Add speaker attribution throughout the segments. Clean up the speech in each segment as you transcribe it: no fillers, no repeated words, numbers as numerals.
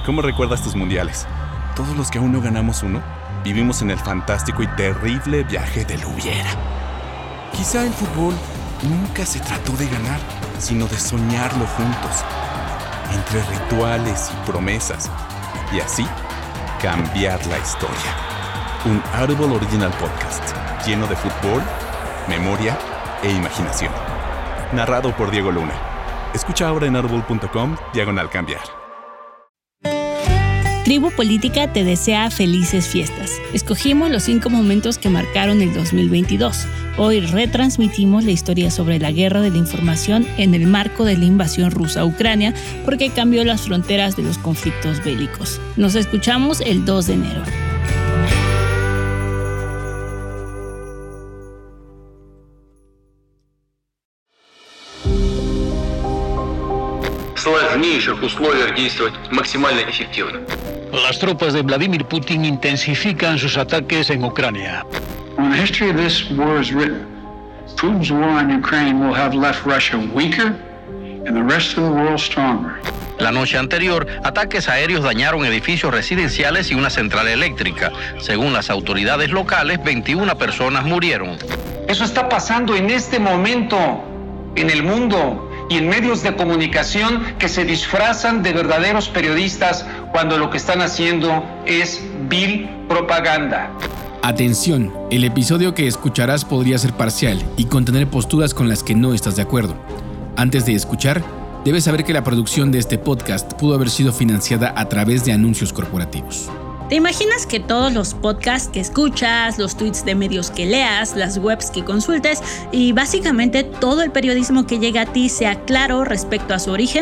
Speaker 1: ¿cómo recuerdas tus mundiales? Todos los que aún no ganamos uno, vivimos en el fantástico y terrible viaje del hubiera. Quizá el fútbol nunca se trató de ganar, sino de soñarlo juntos, entre rituales y promesas, y así cambiar la historia. Un Audible Original Podcast, lleno de fútbol, memoria e imaginación. Narrado por Diego Luna. Escucha ahora en audible.com/cambiar.
Speaker 2: Tribu Política te desea felices fiestas. Escogimos los 5 momentos que marcaron el 2022. Hoy retransmitimos la historia sobre la guerra de la información en el marco de la invasión rusa a Ucrania, porque cambió las fronteras de los conflictos bélicos. Nos escuchamos el 2 de enero.
Speaker 3: В сложнейших условиях действовать максимально эффективно.
Speaker 4: Las tropas de Vladimir Putin intensifican sus ataques en Ucrania.
Speaker 5: When the history of this war is written, Putin's war on Ukraine will have left Russia weaker and the rest of the world stronger.
Speaker 6: La noche anterior, ataques aéreos dañaron edificios residenciales y una central eléctrica. Según las autoridades locales, 21 personas murieron.
Speaker 7: Eso está pasando en este momento en el mundo y en medios de comunicación que se disfrazan de verdaderos periodistas cuando lo que están haciendo es vil propaganda.
Speaker 8: Atención, el episodio que escucharás podría ser parcial y contener posturas con las que no estás de acuerdo. Antes de escuchar, debes saber que la producción de este podcast pudo haber sido financiada a través de anuncios corporativos.
Speaker 2: ¿Te imaginas que todos los podcasts que escuchas, los tweets de medios que leas, las webs que consultes y básicamente todo el periodismo que llega a ti sea claro respecto a su origen?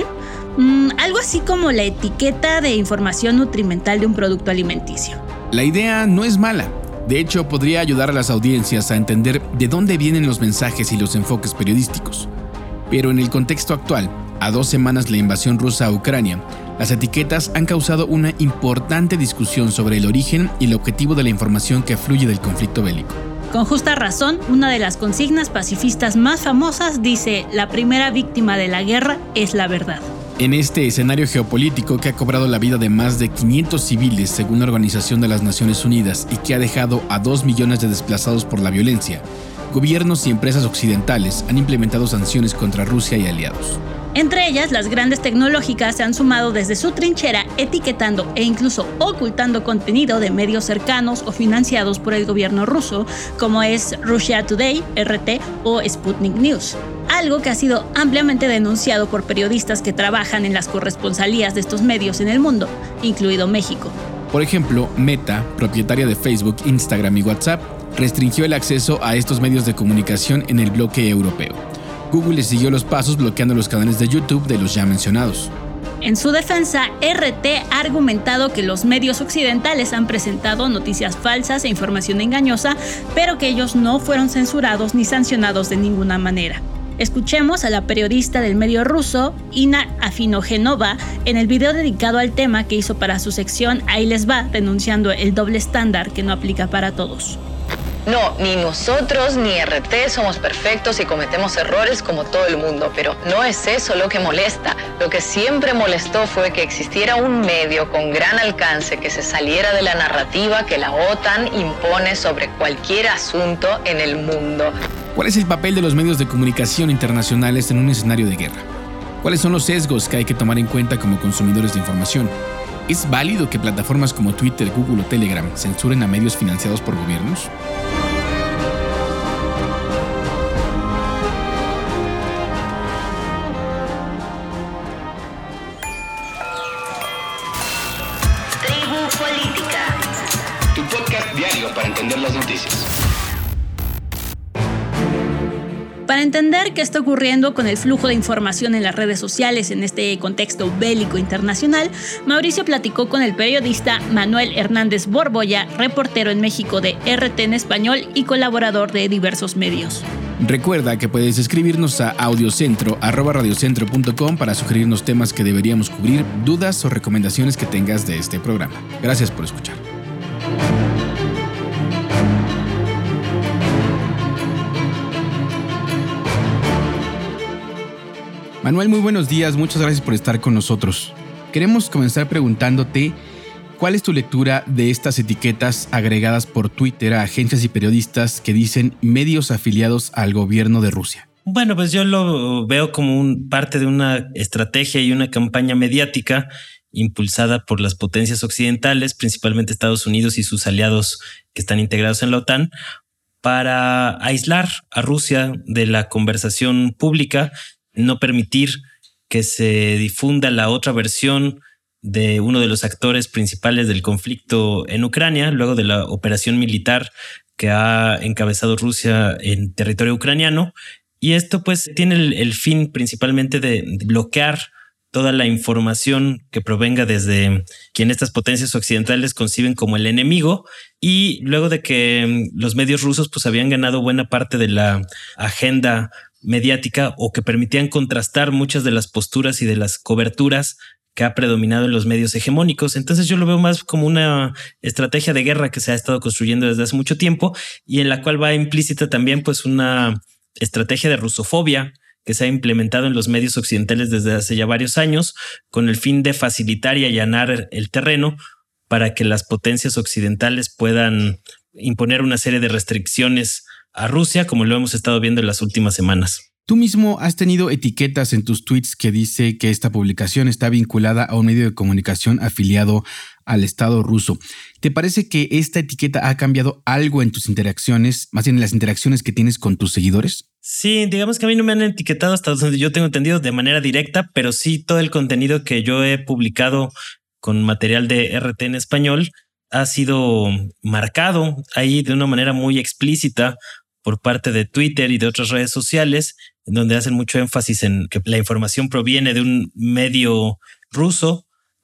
Speaker 2: Algo así como la etiqueta de información nutrimental de un producto alimenticio.
Speaker 8: La idea no es mala. De hecho, podría ayudar a las audiencias a entender de dónde vienen los mensajes y los enfoques periodísticos. Pero en el contexto actual, a 2 semanas de la invasión rusa a Ucrania, las etiquetas han causado una importante discusión sobre el origen y el objetivo de la información que fluye del conflicto bélico.
Speaker 2: Con justa razón, una de las consignas pacifistas más famosas dice: la primera víctima de la guerra es la verdad.
Speaker 8: En este escenario geopolítico que ha cobrado la vida de más de 500 civiles según la Organización de las Naciones Unidas y que ha dejado a 2 millones de desplazados por la violencia, gobiernos y empresas occidentales han implementado sanciones contra Rusia y aliados.
Speaker 2: Entre ellas, las grandes tecnológicas se han sumado desde su trinchera etiquetando e incluso ocultando contenido de medios cercanos o financiados por el gobierno ruso, como es Russia Today, RT o Sputnik News. Algo que ha sido ampliamente denunciado por periodistas que trabajan en las corresponsalías de estos medios en el mundo, incluido México.
Speaker 8: Por ejemplo, Meta, propietaria de Facebook, Instagram y WhatsApp, restringió el acceso a estos medios de comunicación en el bloque europeo. Google le siguió los pasos bloqueando los canales de YouTube de los ya mencionados.
Speaker 2: En su defensa, RT ha argumentado que los medios occidentales han presentado noticias falsas e información engañosa, pero que ellos no fueron censurados ni sancionados de ninguna manera. Escuchemos a la periodista del medio ruso, Inna Afinogenova, en el video dedicado al tema que hizo para su sección Ahí les va, denunciando el doble estándar que no aplica para todos.
Speaker 9: No, ni nosotros ni RT somos perfectos y cometemos errores como todo el mundo, pero no es eso lo que molesta. Lo que siempre molestó fue que existiera un medio con gran alcance que se saliera de la narrativa que la OTAN impone sobre cualquier asunto en el mundo.
Speaker 8: ¿Cuál es el papel de los medios de comunicación internacionales en un escenario de guerra? ¿Cuáles son los sesgos que hay que tomar en cuenta como consumidores de información? ¿Es válido que plataformas como Twitter, Google o Telegram censuren a medios financiados por gobiernos?
Speaker 3: Tu podcast diario para entender las noticias.
Speaker 2: Para entender qué está ocurriendo con el flujo de información en las redes sociales en este contexto bélico internacional, Mauricio platicó con el periodista Manuel Hernández Borbolla, reportero en México de RT en español y colaborador de diversos medios.
Speaker 8: Recuerda que puedes escribirnos a audiocentro@radiocentro.com para sugerirnos temas que deberíamos cubrir, dudas o recomendaciones que tengas de este programa. Gracias por escuchar. Manuel, muy buenos días. Muchas gracias por estar con nosotros. Queremos comenzar preguntándote ¿cuál es tu lectura de estas etiquetas agregadas por Twitter a agencias y periodistas que dicen medios afiliados al gobierno de Rusia?
Speaker 10: Bueno, pues yo lo veo como parte de una estrategia y una campaña mediática impulsada por las potencias occidentales, principalmente Estados Unidos y sus aliados que están integrados en la OTAN, para aislar a Rusia de la conversación pública, no permitir que se difunda la otra versión de uno de los actores principales del conflicto en Ucrania, luego de la operación militar que ha encabezado Rusia en territorio ucraniano. Y esto pues tiene el fin principalmente de bloquear toda la información que provenga desde quien estas potencias occidentales conciben como el enemigo. Y luego de que los medios rusos pues habían ganado buena parte de la agenda mediática o que permitían contrastar muchas de las posturas y de las coberturas que ha predominado en los medios hegemónicos. Entonces yo lo veo más como una estrategia de guerra que se ha estado construyendo desde hace mucho tiempo y en la cual va implícita también pues una estrategia de rusofobia que se ha implementado en los medios occidentales desde hace ya varios años con el fin de facilitar y allanar el terreno para que las potencias occidentales puedan imponer una serie de restricciones a Rusia, como lo hemos estado viendo en las últimas semanas.
Speaker 8: Tú mismo has tenido etiquetas en tus tweets que dice que esta publicación está vinculada a un medio de comunicación afiliado al Estado ruso. ¿Te parece que esta etiqueta ha cambiado algo en tus interacciones, más bien en las interacciones que tienes con tus seguidores?
Speaker 10: Sí, digamos que a mí no me han etiquetado hasta donde yo tengo entendido de manera directa, pero sí todo el contenido que yo he publicado con material de RT en español ha sido marcado ahí de una manera muy explícita por parte de Twitter y de otras redes sociales, en donde hacen mucho énfasis en que la información proviene de un medio ruso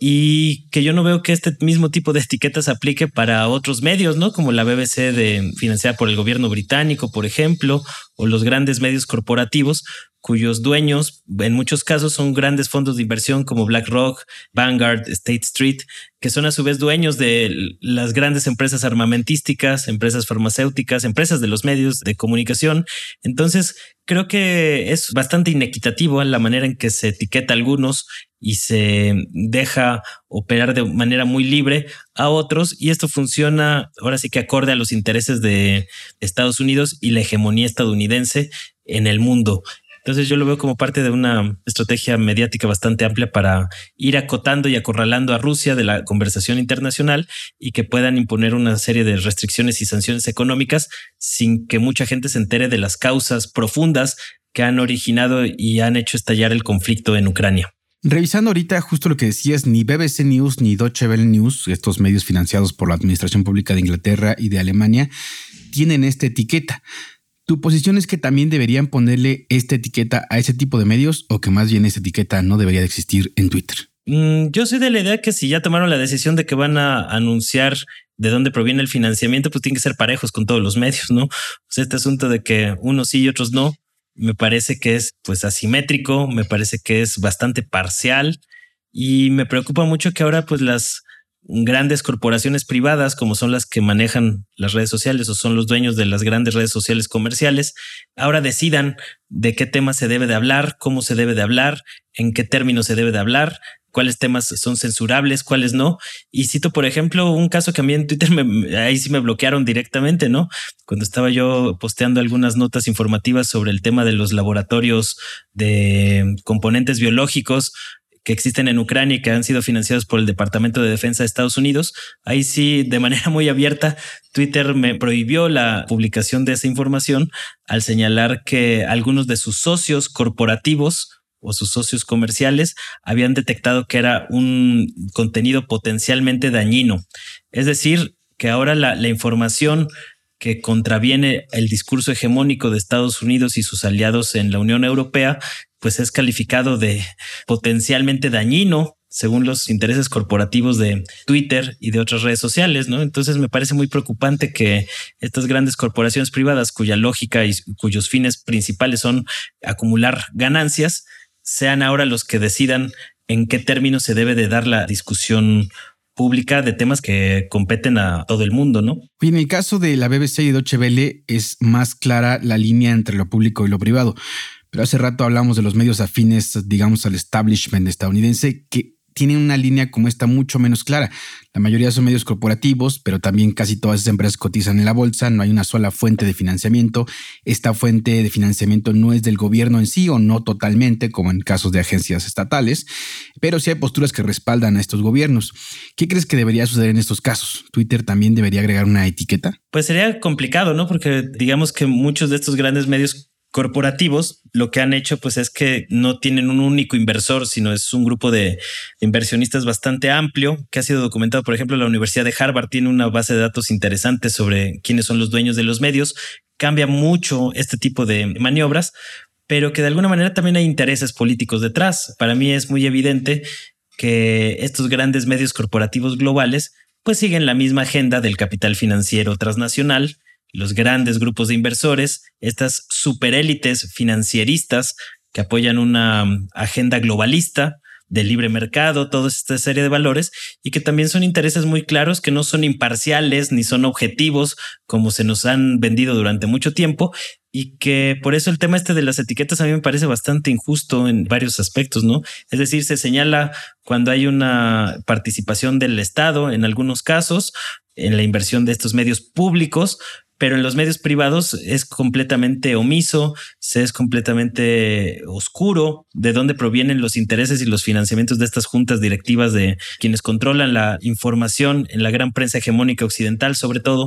Speaker 10: y que yo no veo que este mismo tipo de etiquetas se aplique para otros medios, ¿no? Como la BBC financiada por el gobierno británico, por ejemplo, o los grandes medios corporativos cuyos dueños en muchos casos son grandes fondos de inversión como BlackRock, Vanguard, State Street, que son a su vez dueños de las grandes empresas armamentísticas, empresas farmacéuticas, empresas de los medios de comunicación. Entonces, creo que es bastante inequitativo la manera en que se etiqueta a algunos y se deja operar de manera muy libre a otros. Y esto funciona ahora sí que acorde a los intereses de Estados Unidos y la hegemonía estadounidense en el mundo. Entonces yo lo veo como parte de una estrategia mediática bastante amplia para ir acotando y acorralando a Rusia de la conversación internacional y que puedan imponer una serie de restricciones y sanciones económicas sin que mucha gente se entere de las causas profundas que han originado y han hecho estallar el conflicto en Ucrania.
Speaker 8: Revisando ahorita justo lo que decías, ni BBC News ni Deutsche Welle News, estos medios financiados por la Administración Pública de Inglaterra y de Alemania, tienen esta etiqueta. ¿Tu posición es que también deberían ponerle esta etiqueta a ese tipo de medios o que más bien esta etiqueta no debería de existir en Twitter?
Speaker 10: Yo soy de la idea que si ya tomaron la decisión de que van a anunciar de dónde proviene el financiamiento, pues tienen que ser parejos con todos los medios, ¿no? Pues este asunto de que unos sí y otros no, me parece que es pues asimétrico, me parece que es bastante parcial y me preocupa mucho que ahora pues las grandes corporaciones privadas como son las que manejan las redes sociales o son los dueños de las grandes redes sociales comerciales, ahora decidan de qué temas se debe de hablar, cómo se debe de hablar, en qué términos se debe de hablar, cuáles temas son censurables, cuáles no. Y cito, por ejemplo, un caso que a mí en Twitter ahí sí me bloquearon directamente, ¿no? Cuando estaba yo posteando algunas notas informativas sobre el tema de los laboratorios de componentes biológicos que existen en Ucrania y que han sido financiados por el Departamento de Defensa de Estados Unidos. Ahí sí, de manera muy abierta, Twitter me prohibió la publicación de esa información al señalar que algunos de sus socios corporativos o sus socios comerciales habían detectado que era un contenido potencialmente dañino. Es decir, que ahora la información que contraviene el discurso hegemónico de Estados Unidos y sus aliados en la Unión Europea, pues es calificado de potencialmente dañino según los intereses corporativos de Twitter y de otras redes sociales, ¿no? Entonces me parece muy preocupante que estas grandes corporaciones privadas cuya lógica y cuyos fines principales son acumular ganancias, sean ahora los que decidan en qué términos se debe de dar la discusión pública de temas que competen a todo el mundo, ¿no?
Speaker 8: Y en el caso de la BBC y Deutsche Welle es más clara la línea entre lo público y lo privado. Pero hace rato hablamos de los medios afines, digamos, al establishment estadounidense, que tienen una línea como esta mucho menos clara. La mayoría son medios corporativos, pero también casi todas esas empresas cotizan en la bolsa, no hay una sola fuente de financiamiento. Esta fuente de financiamiento no es del gobierno en sí o no totalmente, como en casos de agencias estatales, pero sí hay posturas que respaldan a estos gobiernos. ¿Qué crees que debería suceder en estos casos? ¿Twitter también debería agregar una etiqueta?
Speaker 10: Pues sería complicado, ¿no? Porque digamos que muchos de estos grandes medios corporativos lo que han hecho pues es que no tienen un único inversor, sino es un grupo de inversionistas bastante amplio que ha sido documentado. Por ejemplo, la Universidad de Harvard tiene una base de datos interesante sobre quiénes son los dueños de los medios. Cambia mucho este tipo de maniobras, pero que de alguna manera también hay intereses políticos detrás. Para mí es muy evidente que estos grandes medios corporativos globales pues siguen la misma agenda del capital financiero transnacional, los grandes grupos de inversores, estas superélites financieristas que apoyan una agenda globalista de libre mercado, toda esta serie de valores, y que también son intereses muy claros, que no son imparciales ni son objetivos como se nos han vendido durante mucho tiempo, y que por eso el tema de las etiquetas a mí me parece bastante injusto en varios aspectos, ¿no? Es decir, se señala cuando hay una participación del Estado en algunos casos en la inversión de estos medios públicos, pero en los medios privados es completamente omiso, se es completamente oscuro de dónde provienen los intereses y los financiamientos de estas juntas directivas de quienes controlan la información en la gran prensa hegemónica occidental, sobre todo.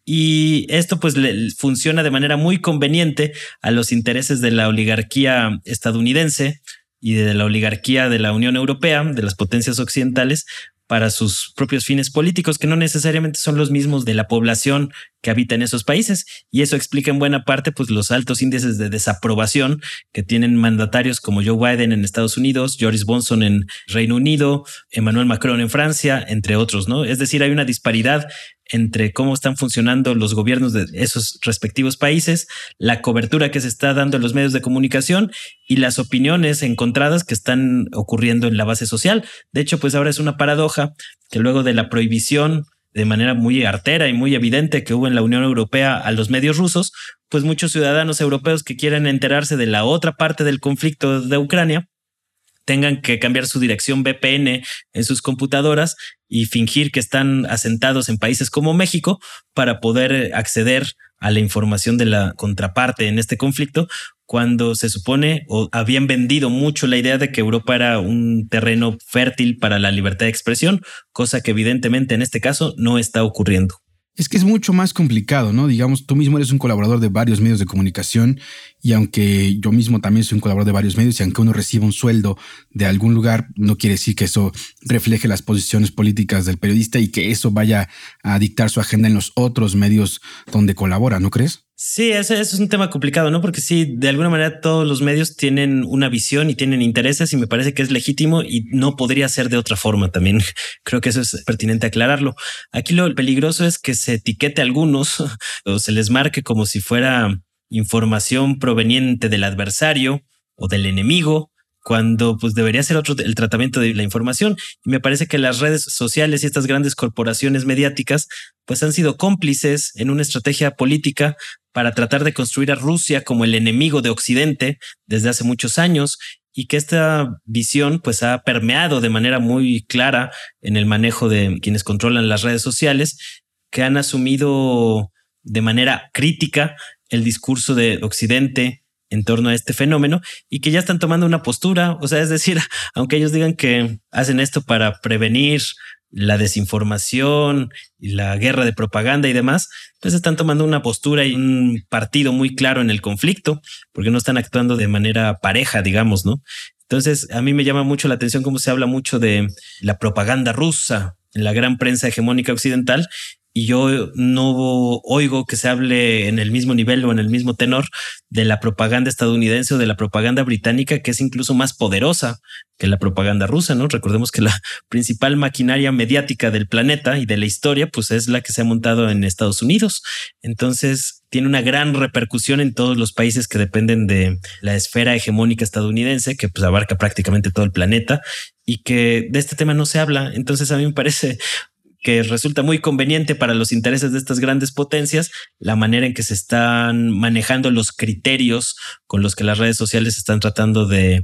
Speaker 10: Y esto pues funciona de manera muy conveniente a los intereses de la oligarquía estadounidense y de la oligarquía de la Unión Europea, de las potencias occidentales, para sus propios fines políticos, que no necesariamente son los mismos de la población que habita en esos países. Y eso explica en buena parte pues, los altos índices de desaprobación que tienen mandatarios como Joe Biden en Estados Unidos, Boris Johnson en Reino Unido, Emmanuel Macron en Francia, entre otros, ¿no? Es decir, hay una disparidad entre cómo están funcionando los gobiernos de esos respectivos países, la cobertura que se está dando en los medios de comunicación y las opiniones encontradas que están ocurriendo en la base social. De hecho, pues ahora es una paradoja que luego de la prohibición de manera muy artera y muy evidente que hubo en la Unión Europea a los medios rusos, pues muchos ciudadanos europeos que quieren enterarse de la otra parte del conflicto de Ucrania tengan que cambiar su dirección VPN en sus computadoras y fingir que están asentados en países como México para poder acceder a la información de la contraparte en este conflicto, cuando se supone o habían vendido mucho la idea de que Europa era un terreno fértil para la libertad de expresión, cosa que evidentemente en este caso no está ocurriendo.
Speaker 8: Es que es mucho más complicado, ¿no? Digamos, tú mismo eres un colaborador de varios medios de comunicación y aunque yo mismo también soy un colaborador de varios medios y aunque uno reciba un sueldo de algún lugar, no quiere decir que eso refleje las posiciones políticas del periodista y que eso vaya a dictar su agenda en los otros medios donde colabora, ¿no crees?
Speaker 10: Sí, eso es un tema complicado, ¿no? Porque sí, de alguna manera todos los medios tienen una visión y tienen intereses y me parece que es legítimo y no podría ser de otra forma también. Creo que eso es pertinente aclararlo. Aquí lo peligroso es que se etiquete a algunos o se les marque como si fuera información proveniente del adversario o del enemigo, cuando pues debería ser otro el tratamiento de la información. Y me parece que las redes sociales y estas grandes corporaciones mediáticas pues han sido cómplices en una estrategia política para tratar de construir a Rusia como el enemigo de Occidente desde hace muchos años, y que esta visión pues ha permeado de manera muy clara en el manejo de quienes controlan las redes sociales, que han asumido de manera crítica el discurso de Occidente en torno a este fenómeno y que ya están tomando una postura. O sea, es decir, aunque ellos digan que hacen esto para prevenir la desinformación y la guerra de propaganda y demás, pues están tomando una postura y un partido muy claro en el conflicto, porque no están actuando de manera pareja, digamos, ¿no? Entonces, a mí me llama mucho la atención cómo se habla mucho de la propaganda rusa en la gran prensa hegemónica occidental, y yo no oigo que se hable en el mismo nivel o en el mismo tenor de la propaganda estadounidense o de la propaganda británica, que es incluso más poderosa que la propaganda rusa, ¿no? Recordemos que la principal maquinaria mediática del planeta y de la historia, pues es la que se ha montado en Estados Unidos. Entonces, tiene una gran repercusión en todos los países que dependen de la esfera hegemónica estadounidense, que pues abarca prácticamente todo el planeta, y que de este tema no se habla. Entonces, a mí me parece que resulta muy conveniente para los intereses de estas grandes potencias la manera en que se están manejando los criterios con los que las redes sociales están tratando de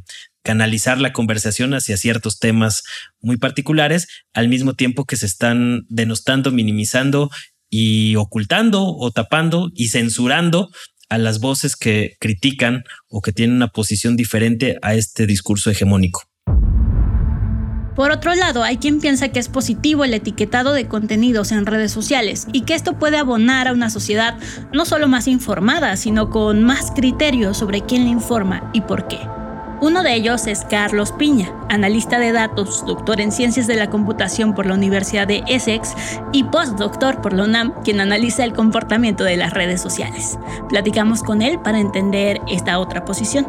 Speaker 10: canalizar la conversación hacia ciertos temas muy particulares, al mismo tiempo que se están denostando, minimizando y ocultando o tapando y censurando a las voces que critican o que tienen una posición diferente a este discurso hegemónico.
Speaker 2: Por otro lado, hay quien piensa que es positivo el etiquetado de contenidos en redes sociales y que esto puede abonar a una sociedad no solo más informada, sino con más criterio sobre quién le informa y por qué. Uno de ellos es Carlos Piña, analista de datos, doctor en Ciencias de la Computación por la Universidad de Essex y postdoctor por la UNAM, quien analiza el comportamiento de las redes sociales. Platicamos con él para entender esta otra posición.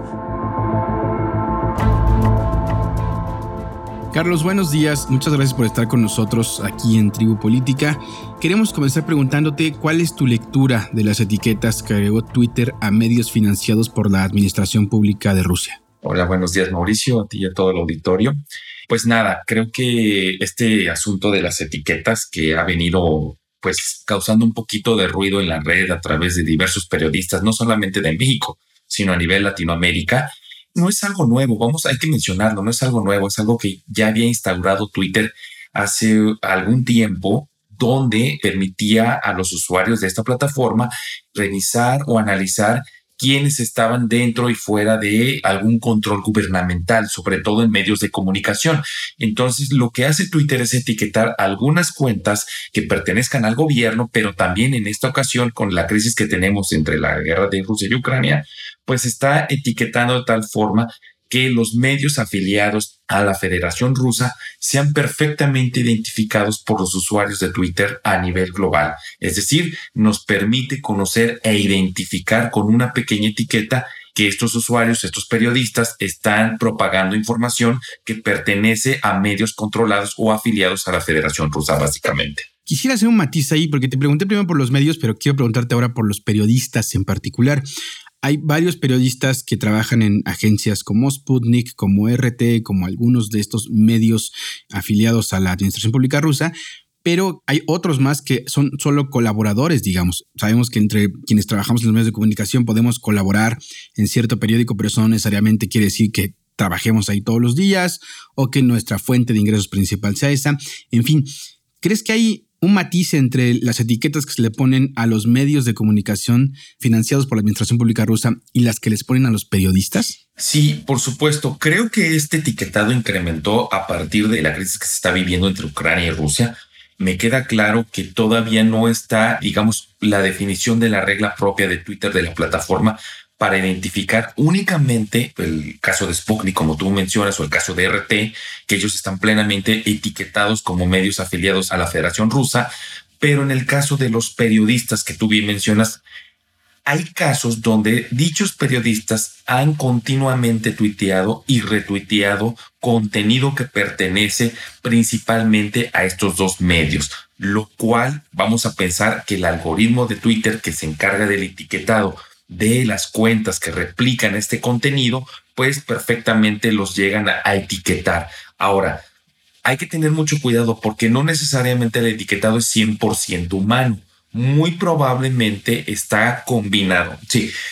Speaker 8: Carlos, buenos días. Muchas gracias por estar con nosotros aquí en Tribu Política. Queremos comenzar preguntándote cuál es tu lectura de las etiquetas que agregó Twitter a medios financiados por la Administración Pública de Rusia.
Speaker 11: Hola, buenos días, Mauricio, a ti y a todo el auditorio. Pues nada, creo que este asunto de las etiquetas que ha venido causando un poquito de ruido en la red a través de diversos periodistas, no solamente de México, sino a nivel Latinoamérica, no es algo nuevo, hay que mencionarlo, no es algo nuevo, es algo que ya había instaurado Twitter hace algún tiempo, donde permitía a los usuarios de esta plataforma revisar o analizar quiénes estaban dentro y fuera de algún control gubernamental, sobre todo en medios de comunicación. Entonces, lo que hace Twitter es etiquetar algunas cuentas que pertenezcan al gobierno, pero también en esta ocasión, con la crisis que tenemos entre la guerra de Rusia y Ucrania, pues está etiquetando de tal forma que los medios afiliados a la Federación Rusa sean perfectamente identificados por los usuarios de Twitter a nivel global. Es decir, nos permite conocer e identificar con una pequeña etiqueta que estos usuarios, estos periodistas, están propagando información que pertenece a medios controlados o afiliados a la Federación Rusa, básicamente.
Speaker 8: Quisiera hacer un matiz ahí, porque te pregunté primero por los medios, pero quiero preguntarte ahora por los periodistas en particular. Hay varios periodistas que trabajan en agencias como Sputnik, como RT, como algunos de estos medios afiliados a la Administración Pública Rusa, pero hay otros más que son solo colaboradores, digamos. Sabemos que entre quienes trabajamos en los medios de comunicación podemos colaborar en cierto periódico, pero eso no necesariamente quiere decir que trabajemos ahí todos los días o que nuestra fuente de ingresos principal sea esa. En fin, ¿crees que hay un matiz entre las etiquetas que se le ponen a los medios de comunicación financiados por la Administración Pública Rusa y las que les ponen a los periodistas?
Speaker 11: Sí, por supuesto. Creo que este etiquetado incrementó a partir de la crisis que se está viviendo entre Ucrania y Rusia. Me queda claro que todavía no está, la definición de la regla propia de Twitter, de la plataforma, para identificar únicamente el caso de Sputnik, como tú mencionas, o el caso de RT, que ellos están plenamente etiquetados como medios afiliados a la Federación Rusa. Pero en el caso de los periodistas que tú bien mencionas, hay casos donde dichos periodistas han continuamente tuiteado y retuiteado contenido que pertenece principalmente a estos dos medios, lo cual vamos a pensar que el algoritmo de Twitter que se encarga del etiquetado de las cuentas que replican este contenido, pues perfectamente los llegan a etiquetar. Ahora, hay que tener mucho cuidado porque no necesariamente el etiquetado es 100% humano. Muy probablemente está combinada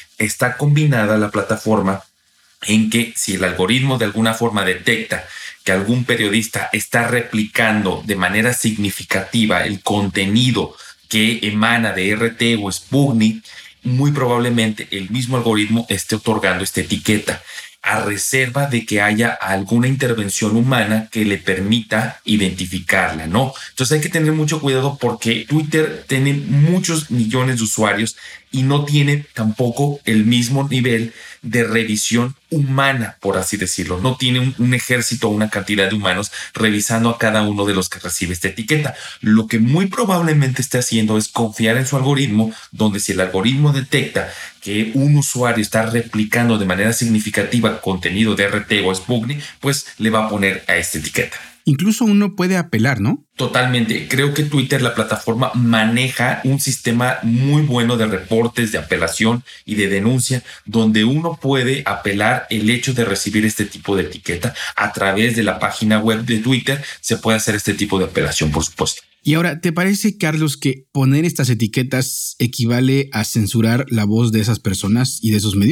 Speaker 11: la plataforma en que si el algoritmo de alguna forma detecta que algún periodista está replicando de manera significativa el contenido que emana de RT o Sputnik, muy probablemente el mismo algoritmo esté otorgando esta etiqueta, a reserva de que haya alguna intervención humana que le permita identificarla, ¿no? Entonces hay que tener mucho cuidado porque Twitter tiene muchos millones de usuarios y no tiene tampoco el mismo nivel de revisión humana, por así decirlo. No tiene un ejército o una cantidad de humanos revisando a cada uno de los que recibe esta etiqueta. Lo que muy probablemente esté haciendo es confiar en su algoritmo, donde si el algoritmo detecta que un usuario está replicando de manera significativa contenido de RT o Sputnik, pues le va a poner a esta etiqueta.
Speaker 8: Incluso uno puede apelar, ¿no?
Speaker 11: Totalmente. Creo que Twitter, la plataforma, maneja un sistema muy bueno de reportes, de apelación y de denuncia, donde uno puede apelar el hecho de recibir este tipo de etiqueta. A través de la página web de Twitter se puede hacer este tipo de apelación, por supuesto.
Speaker 8: Y ahora, ¿te parece, Carlos, que poner estas etiquetas equivale a censurar la voz de esas personas y de esos medios?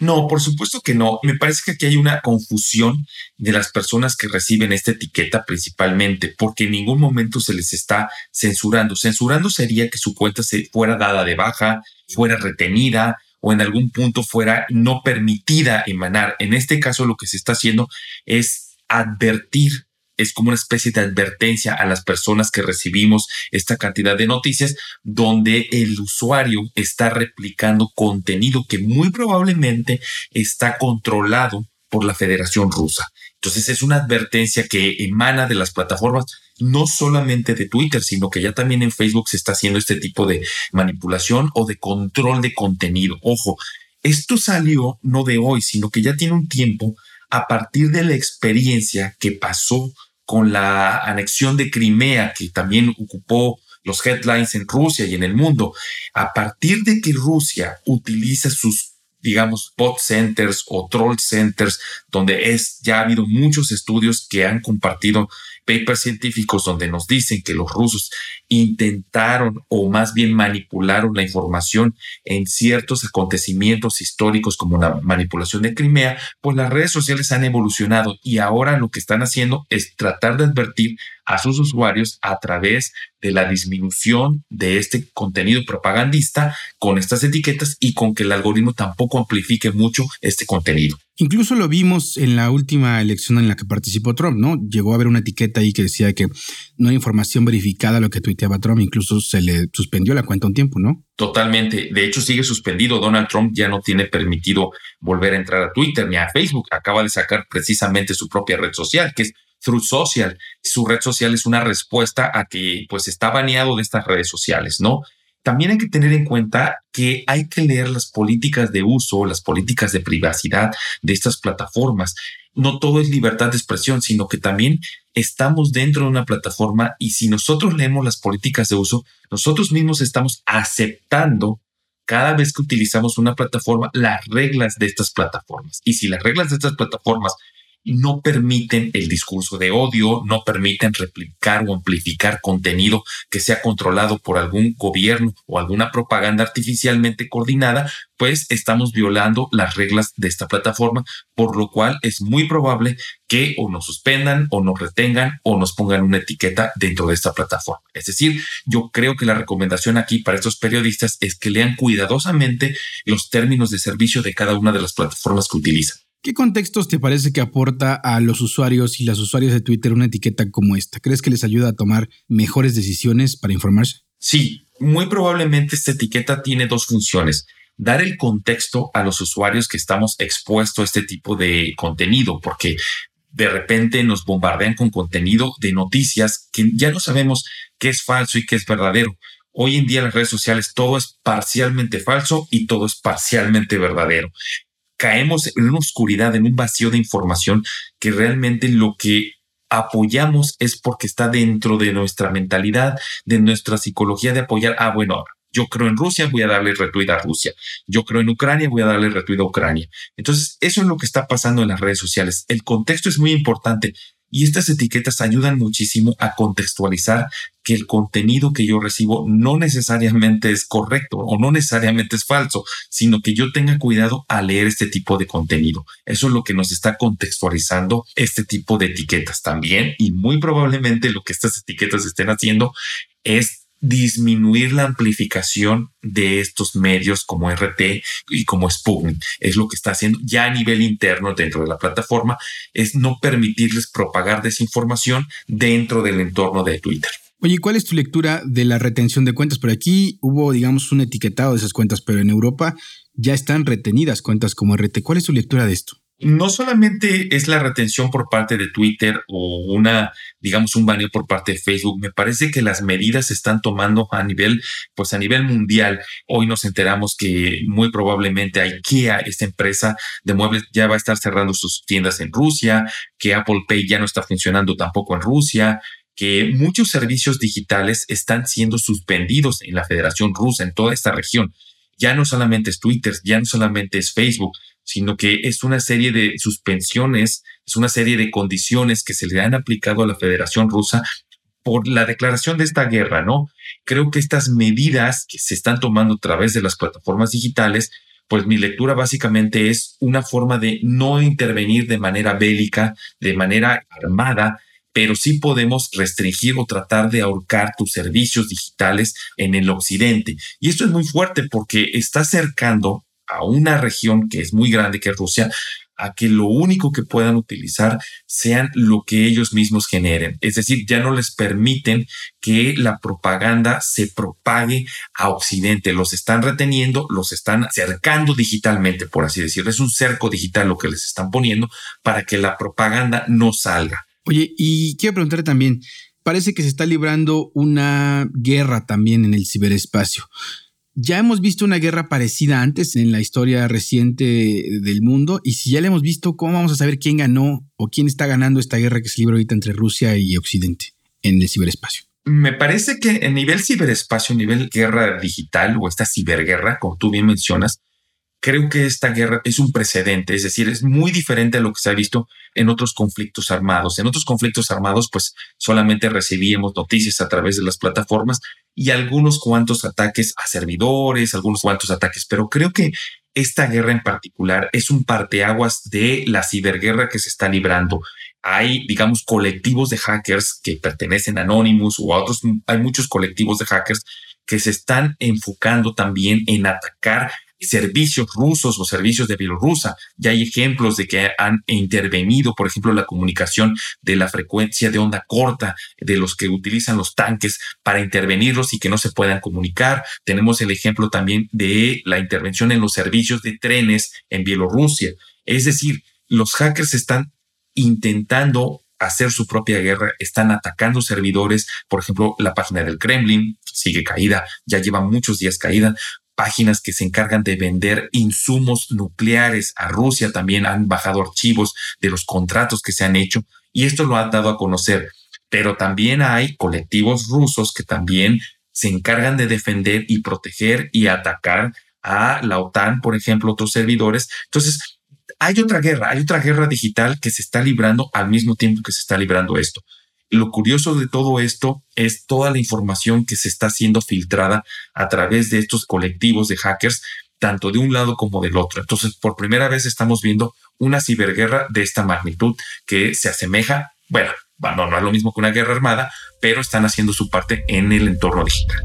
Speaker 11: No, por supuesto que no. Me parece que aquí hay una confusión de las personas que reciben esta etiqueta principalmente, porque en ningún momento se les está censurando. Censurando sería que su cuenta se fuera dada de baja, fuera retenida o en algún punto fuera no permitida emanar. En este caso lo que se está haciendo es advertir. Es como una especie de advertencia a las personas que recibimos esta cantidad de noticias donde el usuario está replicando contenido que muy probablemente está controlado por la Federación Rusa. Entonces es una advertencia que emana de las plataformas, no solamente de Twitter, sino que ya también en Facebook se está haciendo este tipo de manipulación o de control de contenido. Ojo, esto salió no de hoy, sino que ya tiene un tiempo a partir de la experiencia que pasó con la anexión de Crimea, que también ocupó los headlines en Rusia y en el mundo. A partir de que Rusia utiliza sus, digamos, bot centers o troll centers, donde ya ha habido muchos estudios que han compartido papers científicos donde nos dicen que los rusos intentaron o más bien manipularon la información en ciertos acontecimientos históricos como la manipulación de Crimea, pues las redes sociales han evolucionado y ahora lo que están haciendo es tratar de advertir a sus usuarios a través de la disminución de este contenido propagandista con estas etiquetas y con que el algoritmo tampoco amplifique mucho este contenido.
Speaker 8: Incluso lo vimos en la última elección en la que participó Trump, ¿no? Llegó a haber una etiqueta ahí que decía que no hay información verificada lo que tuiteaba Trump, incluso se le suspendió la cuenta un tiempo, ¿no?
Speaker 11: Totalmente. De hecho, sigue suspendido. Donald Trump ya no tiene permitido volver a entrar a Twitter ni a Facebook. Acaba de sacar precisamente su propia red social, que es Truth Social. Su red social es una respuesta a que pues está baneado de estas redes sociales, ¿no? También hay que tener en cuenta que hay que leer las políticas de uso, las políticas de privacidad de estas plataformas. No todo es libertad de expresión, sino que también estamos dentro de una plataforma y si nosotros leemos las políticas de uso, nosotros mismos estamos aceptando cada vez que utilizamos una plataforma las reglas de estas plataformas. Y si las reglas de estas plataformas no permiten el discurso de odio, no permiten replicar o amplificar contenido que sea controlado por algún gobierno o alguna propaganda artificialmente coordinada, pues estamos violando las reglas de esta plataforma, por lo cual es muy probable que o nos suspendan o nos retengan o nos pongan una etiqueta dentro de esta plataforma. Es decir, yo creo que la recomendación aquí para estos periodistas es que lean cuidadosamente los términos de servicio de cada una de las plataformas que utilizan.
Speaker 8: ¿Qué contextos te parece que aporta a los usuarios y las usuarias de Twitter una etiqueta como esta? ¿Crees que les ayuda a tomar mejores decisiones para informarse?
Speaker 11: Sí, muy probablemente esta etiqueta tiene dos funciones. Dar el contexto a los usuarios que estamos expuestos a este tipo de contenido, porque de repente nos bombardean con contenido de noticias que ya no sabemos qué es falso y qué es verdadero. Hoy en día en las redes sociales todo es parcialmente falso y todo es parcialmente verdadero. Caemos en una oscuridad, en un vacío de información que realmente lo que apoyamos es porque está dentro de nuestra mentalidad, de nuestra psicología de apoyar. Bueno, yo creo en Rusia, voy a darle retweet a Rusia. Yo creo en Ucrania, voy a darle retweet a Ucrania. Entonces, eso es lo que está pasando en las redes sociales. El contexto es muy importante y estas etiquetas ayudan muchísimo a contextualizar que el contenido que yo recibo no necesariamente es correcto o no necesariamente es falso, sino que yo tenga cuidado a leer este tipo de contenido. Eso es lo que nos está contextualizando este tipo de etiquetas también y muy probablemente lo que estas etiquetas estén haciendo es disminuir la amplificación de estos medios como RT y como Sputnik. Es lo que está haciendo ya a nivel interno dentro de la plataforma, es no permitirles propagar desinformación dentro del entorno de Twitter.
Speaker 8: Oye, ¿cuál es tu lectura de la retención de cuentas? Por aquí hubo, digamos, un etiquetado de esas cuentas, pero en Europa ya están retenidas cuentas como RT. ¿Cuál es tu lectura de esto?
Speaker 11: No solamente es la retención por parte de Twitter o un baneo por parte de Facebook. Me parece que las medidas se están tomando a nivel mundial. Hoy nos enteramos que muy probablemente IKEA, esta empresa de muebles, ya va a estar cerrando sus tiendas en Rusia, que Apple Pay ya no está funcionando tampoco en Rusia, que muchos servicios digitales están siendo suspendidos en la Federación Rusa, en toda esta región. Ya no solamente es Twitter, ya no solamente es Facebook, sino que es una serie de suspensiones, es una serie de condiciones que se le han aplicado a la Federación Rusa por la declaración de esta guerra, ¿no? Creo que estas medidas que se están tomando a través de las plataformas digitales, pues mi lectura básicamente es una forma de no intervenir de manera bélica, de manera armada, pero sí podemos restringir o tratar de ahorcar tus servicios digitales en el occidente. Y esto es muy fuerte porque está acercando a una región que es muy grande, que es Rusia, a que lo único que puedan utilizar sean lo que ellos mismos generen. Es decir, ya no les permiten que la propaganda se propague a Occidente. Los están reteniendo, los están cercando digitalmente, por así decirlo. Es un cerco digital lo que les están poniendo para que la propaganda no salga.
Speaker 8: Oye, y quiero preguntar también, parece que se está librando una guerra también en el ciberespacio. Ya hemos visto una guerra parecida antes en la historia reciente del mundo, y si ya la hemos visto, ¿cómo vamos a saber quién ganó o quién está ganando esta guerra que se libra ahorita entre Rusia y Occidente en el ciberespacio?
Speaker 11: Me parece que en nivel ciberespacio, nivel guerra digital o esta ciberguerra, como tú bien mencionas, creo que esta guerra es un precedente, es decir, es muy diferente a lo que se ha visto en otros conflictos armados. En otros conflictos armados, pues solamente recibíamos noticias a través de las plataformas y algunos cuantos ataques a servidores, algunos cuantos ataques, pero creo que esta guerra en particular es un parteaguas de la ciberguerra que se está librando. Hay, digamos, colectivos de hackers que pertenecen a Anonymous o a otros, hay muchos colectivos de hackers que se están enfocando también en atacar servicios rusos o servicios de Bielorrusia. Ya hay ejemplos de que han intervenido, por ejemplo, la comunicación de la frecuencia de onda corta de los que utilizan los tanques para intervenirlos y que no se puedan comunicar. Tenemos el ejemplo también de la intervención en los servicios de trenes en Bielorrusia. Es decir, los hackers están intentando hacer su propia guerra, están atacando servidores. Por ejemplo, la página del Kremlin sigue caída, ya lleva muchos días caída. Páginas que se encargan de vender insumos nucleares a Rusia también han bajado archivos de los contratos que se han hecho y esto lo han dado a conocer. Pero también hay colectivos rusos que también se encargan de defender y proteger y atacar a la OTAN, por ejemplo, otros servidores. Entonces, hay otra guerra digital que se está librando al mismo tiempo que se está librando esto. Lo curioso de todo esto es toda la información que se está siendo filtrada a través de estos colectivos de hackers, tanto de un lado como del otro. Entonces, por primera vez estamos viendo una ciberguerra de esta magnitud que se asemeja, bueno, no es lo mismo que una guerra armada, pero están haciendo su parte en el entorno digital.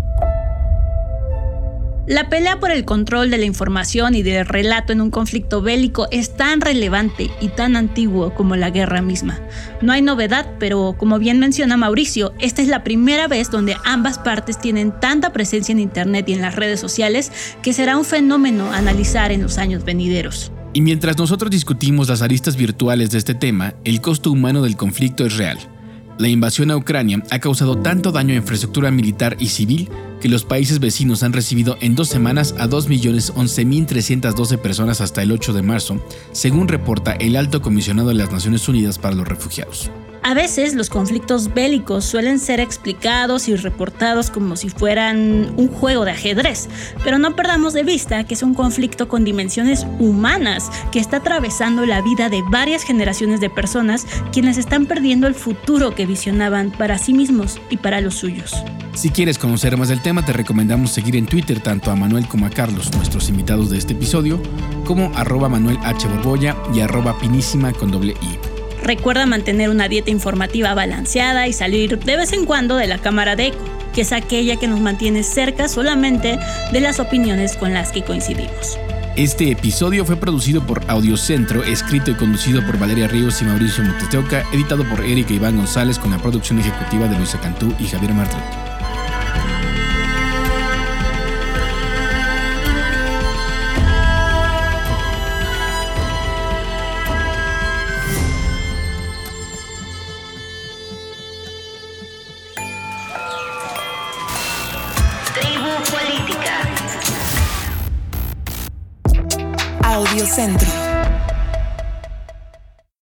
Speaker 2: La pelea por el control de la información y del relato en un conflicto bélico es tan relevante y tan antiguo como la guerra misma. No hay novedad, pero como bien menciona Mauricio, esta es la primera vez donde ambas partes tienen tanta presencia en Internet y en las redes sociales que será un fenómeno a analizar en los años venideros.
Speaker 8: Y mientras nosotros discutimos las aristas virtuales de este tema, el costo humano del conflicto es real. La invasión a Ucrania ha causado tanto daño a infraestructura militar y civil que los países vecinos han recibido en 2 semanas a 2.011.312 personas hasta el 8 de marzo, según reporta el Alto Comisionado de las Naciones Unidas para los Refugiados.
Speaker 2: A veces los conflictos bélicos suelen ser explicados y reportados como si fueran un juego de ajedrez, pero no perdamos de vista que es un conflicto con dimensiones humanas que está atravesando la vida de varias generaciones de personas quienes están perdiendo el futuro que visionaban para sí mismos y para los suyos.
Speaker 8: Si quieres conocer más del tema, te recomendamos seguir en Twitter tanto a Manuel como a Carlos, nuestros invitados de este episodio, como @ManuelH Borbolla y @Pinísima con doble I.
Speaker 2: Recuerda mantener una dieta informativa balanceada y salir de vez en cuando de la cámara de eco, que es aquella que nos mantiene cerca solamente de las opiniones con las que coincidimos.
Speaker 8: Este episodio fue producido por Audiocentro, escrito y conducido por Valeria Ríos y Mauricio Moteteoca, editado por Erika Iván González con la producción ejecutiva de Luisa Cantú y Javier Martínez.
Speaker 12: Audiocentro.